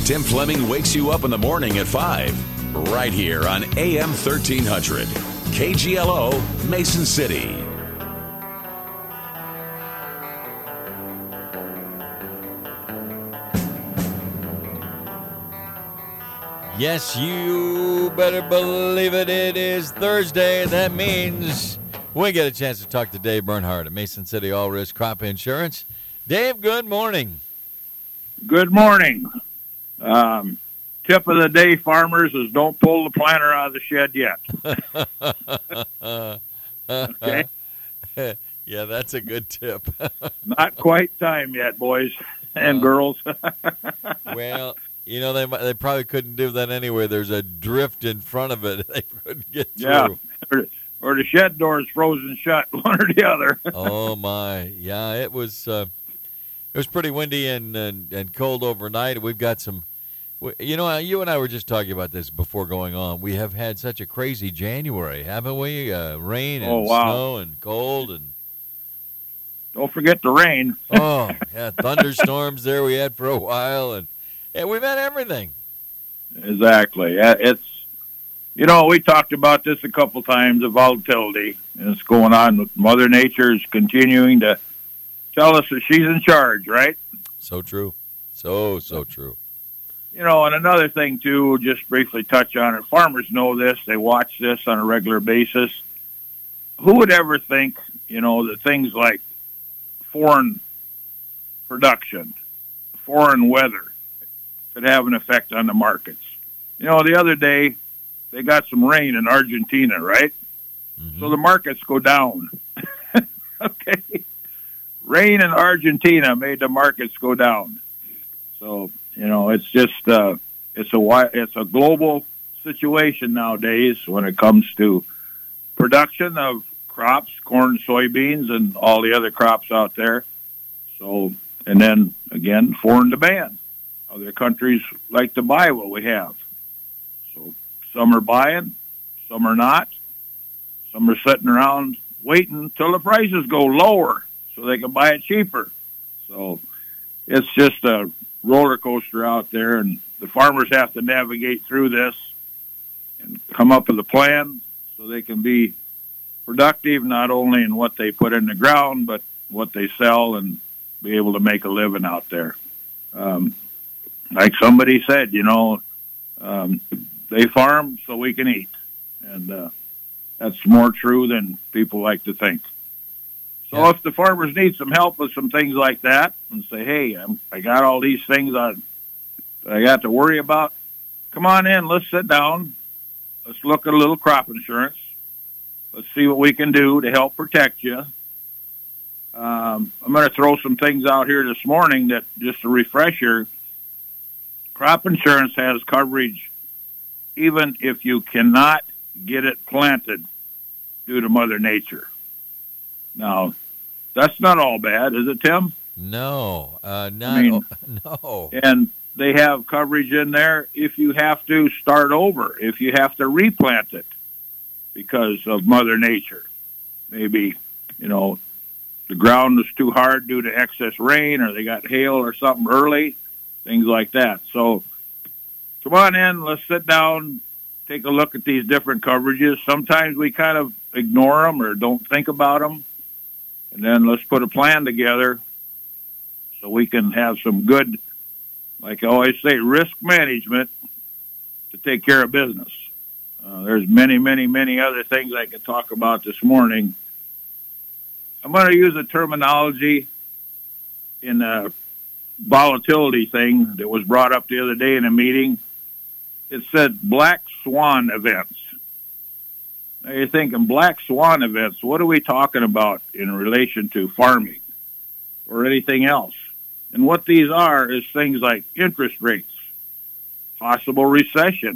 Tim Fleming wakes you up in the morning at 5, right here on AM 1300. KGLO, Mason City. Yes, you better believe it. It is Thursday. That means we get a chance to talk to Dave Bernhardt at Mason City All Risk Crop Insurance. Dave, good morning. Good morning. Tip of the day, farmers, is don't pull the planter out of the shed yet. Okay? Yeah, that's a good tip. Not quite time yet, boys and girls. Well, you know, they probably couldn't do that anyway. There's a drift in front of it. They couldn't get through. Yeah, or the shed door is frozen shut, one or the other. Oh, my. Yeah, it was pretty windy and cold overnight. We've got some, you know, you and I were just talking about this before going on. We have had such a crazy January, haven't we? Rain and snow and cold. And don't forget the rain. Oh, yeah, thunderstorms there we had for a while. And we've had everything. Exactly. It's, you know, we talked about this a couple times, the volatility. And it's going on. Mother Nature is continuing to tell us that she's in charge, right? So true. So true. You know, and another thing, too, just briefly touch on it. Farmers know this. They watch this on a regular basis. Who would ever think, you know, that things like foreign production, foreign weather could have an effect on the markets? You know, the other day, they got some rain in Argentina, right? Mm-hmm. So the markets go down. Okay. Rain in Argentina made the markets go down. So, you know, it's just it's a global situation nowadays when it comes to production of crops, corn, soybeans, and all the other crops out there. So, and then again, foreign demand. Other countries like to buy what we have. So some are buying, some are not. Some are sitting around waiting until the prices go lower so they can buy it cheaper. So it's just a roller coaster out there, and the farmers have to navigate through this and come up with a plan so they can be productive, not only in what they put in the ground, but what they sell and be able to make a living out there. Like somebody said, you know, they farm so we can eat. And that's more true than people like to think. So if the farmers need some help with some things like that and say, hey, I got all these things I got to worry about, come on in, let's sit down. Let's look at a little crop insurance. Let's see what we can do to help protect you. I'm going to throw some things out here this morning that, just a refresher, crop insurance has coverage even if you cannot get it planted due to Mother Nature. Now, that's not all bad, is it, Tim? No, no. And they have coverage in there if you have to start over, if you have to replant it because of Mother Nature. Maybe, you know, the ground was too hard due to excess rain, or they got hail or something early, things like that. So come on in, let's sit down, take a look at these different coverages. Sometimes we kind of ignore them or don't think about them. And then let's put a plan together so we can have some good, like I always say, risk management to take care of business. There's many, many, many other things I could talk about this morning. I'm going to use a terminology in a volatility thing that was brought up the other day in a meeting. It said black swan events. Now you're thinking black swan events. What are we talking about in relation to farming or anything else? And what these are is things like interest rates, possible recession,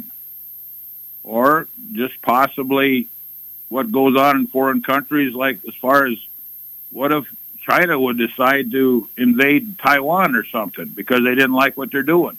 or just possibly what goes on in foreign countries, like as far as what if China would decide to invade Taiwan or something because they didn't like what they're doing.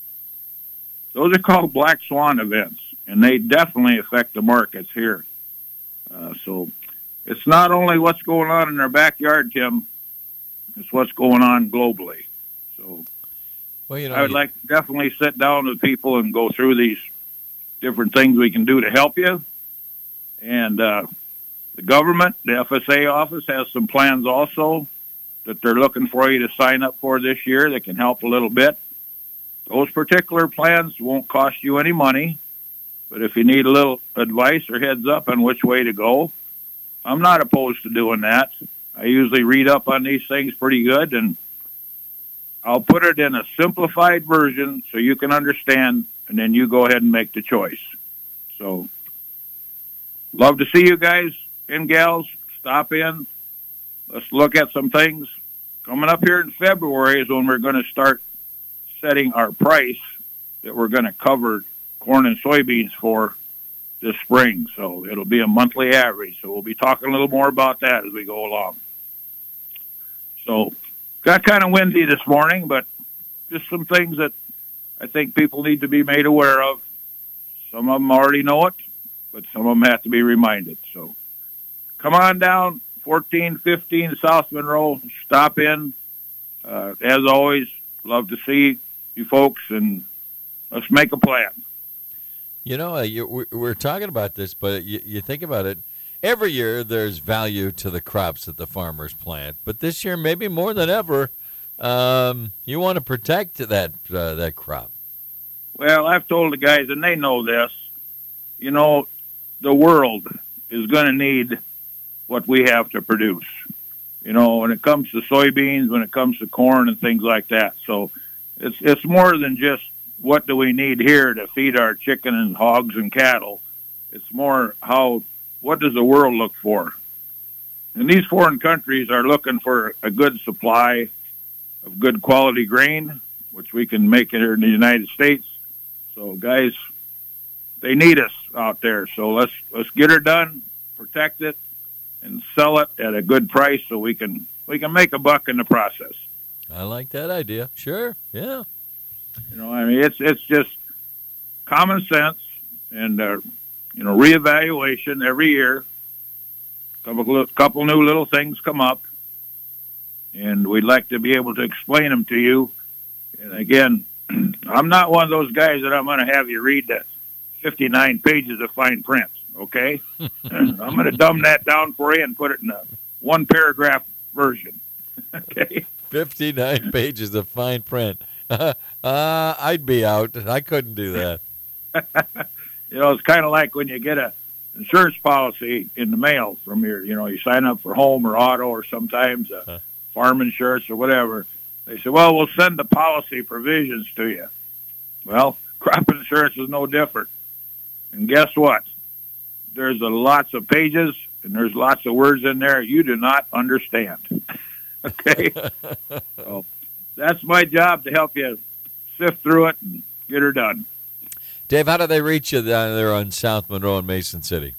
Those are called black swan events, and they definitely affect the markets here. So it's not only what's going on in our backyard, Tim, it's what's going on globally. So Well, I would like to definitely sit down with people and go through these different things we can do to help you. And the government, the FSA office, has some plans also that they're looking for you to sign up for this year that can help a little bit. Those particular plans won't cost you any money, but if you need a little advice or heads up on which way to go, I'm not opposed to doing that. I usually read up on these things pretty good, and I'll put it in a simplified version so you can understand, and then you go ahead and make the choice. So, love to see you guys and gals. Stop in. Let's look at some things. Coming up here in February is when we're going to start setting our price that we're going to cover corn and soybeans for this spring. So it'll be a monthly average. So we'll be talking a little more about that as we go along. So got kind of windy this morning, but just some things that I think people need to be made aware of. Some of them already know it, but some of them have to be reminded. So come on down, 1415 South Monroe. Stop in. As always, love to see you folks, and let's make a plan. You know, we're talking about this, but you think about it. Every year there's value to the crops that the farmers plant, but this year maybe more than ever, you want to protect that crop. Well, I've told the guys, and they know this, you know, the world is going to need what we have to produce. You know, when it comes to soybeans, when it comes to corn and things like that. So it's more than just what do we need here to feed our chicken and hogs and cattle. It's more what does the world look for? And these foreign countries are looking for a good supply of good quality grain, which we can make here in the United States. So guys, they need us out there. So let's get her done, protect it, and sell it at a good price so we can make a buck in the process. I like that idea. Sure, yeah. You know, I mean, it's just common sense and reevaluation every year. Couple new little things come up, and we'd like to be able to explain them to you. And again, I'm not one of those guys that I'm going to have you read the 59 pages of fine print. Okay, I'm going to dumb that down for you and put it in a one paragraph version. Okay, 59 pages of fine print. I'd be out. I couldn't do that. You know, it's kind of like when you get a insurance policy in the mail from you sign up for home or auto or sometimes farm insurance or whatever. They say, well, we'll send the policy provisions to you. Well, crop insurance is no different. And guess what? There's lots of pages and there's lots of words in there you do not understand. Okay? So that's my job, to help you sift through it and get her done. Dave, how do they reach you down there on South Monroe and Mason City?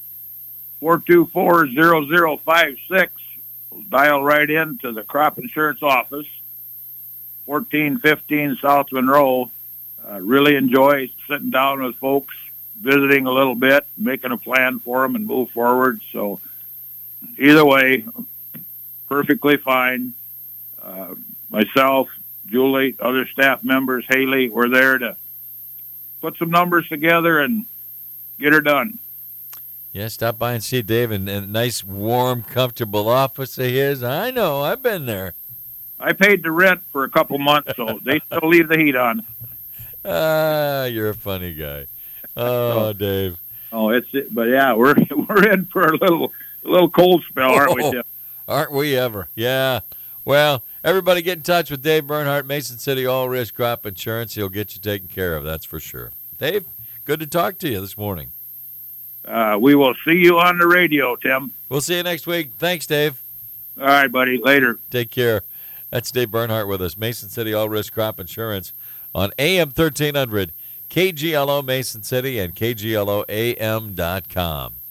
424-0056. Dial right in to the crop insurance office, 1415 South Monroe. Really enjoy sitting down with folks, visiting a little bit, making a plan for them and move forward. So either way, perfectly fine. Myself, Julie, other staff members, Haley, we're there to put some numbers together and get her done. Yeah, stop by and see Dave in a nice, warm, comfortable office of his. I know, I've been there. I paid the rent for a couple months, so they still leave the heat on. You're a funny guy. Oh, Dave. Oh, but yeah, we're in for a little cold spell, aren't we, Tim? Aren't we ever? Yeah. Well, everybody get in touch with Dave Bernhardt, Mason City All Risk Crop Insurance. He'll get you taken care of, that's for sure. Dave, good to talk to you this morning. We will see you on the radio, Tim. We'll see you next week. Thanks, Dave. All right, buddy. Later. Take care. That's Dave Bernhardt with us, Mason City All Risk Crop Insurance on AM 1300, KGLO Mason City, and KGLOAM.com.